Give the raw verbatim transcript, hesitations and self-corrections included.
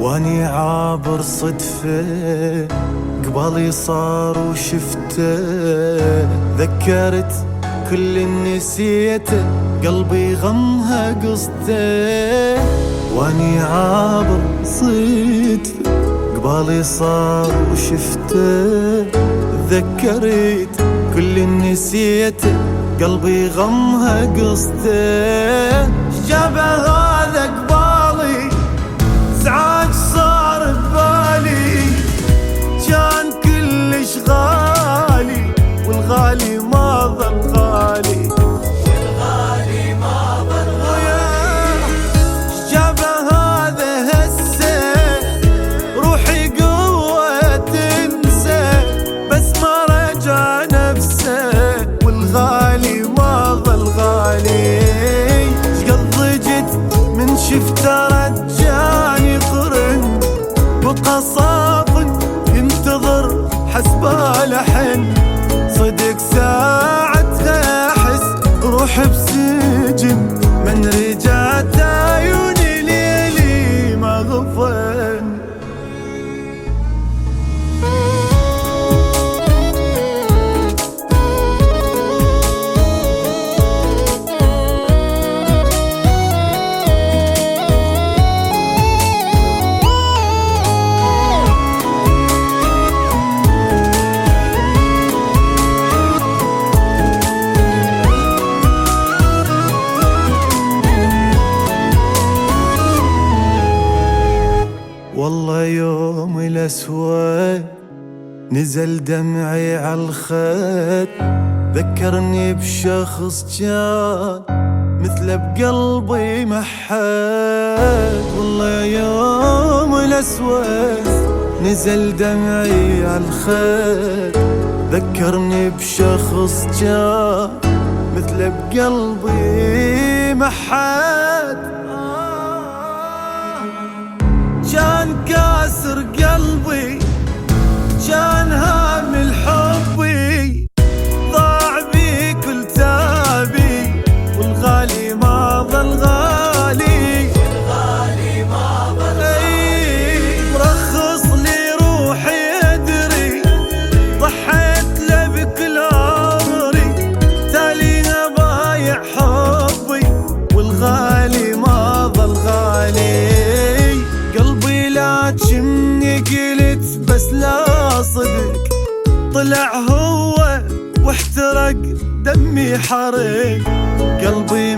واني عابر صدفة قبالي صار وشفته، ذكرت كل اللي نسيته قلبي غمها قصته. واني عابر صدفة قبالي صار وشفته، ذكرت كل اللي نسيته قلبي غمها قصته. شبه هذا قبالي ازعاج صار ببالي، كان كلش غالي والغالي ما ظل غالي، والغالي ما ظل غالي. شبه هذا هسه روحي قوة تنسى بس ما رجع نفسه، والغالي ما ظل غالي. شقد ضجت من شفته رجاني قرن بقصاف ينتظر حسبه لحن، صدق ساعتها احس روح بسجن من رجعت عيوني ليلي ما غفن. والله يوم الأسود نزل دمعي عالخد، ذكرني بشخص كان مثله بقلبي محد. والله يوم الأسود نزل دمعي عالخد، ذكرني بشخص كان مثله بقلبي محد. كان كاسر قلبي كان هامل حبي، ضاع بي كل تابي والغالي ما ظل غالي، والغالي ما ظل غالي. مرخص لي روحي ادري ضحيت له بكل عمري، تاليها بايع حبي والغالي ما ظل غالي. كأني قلت بس لا صدق طلع هو واحترق دمي حرق قلبي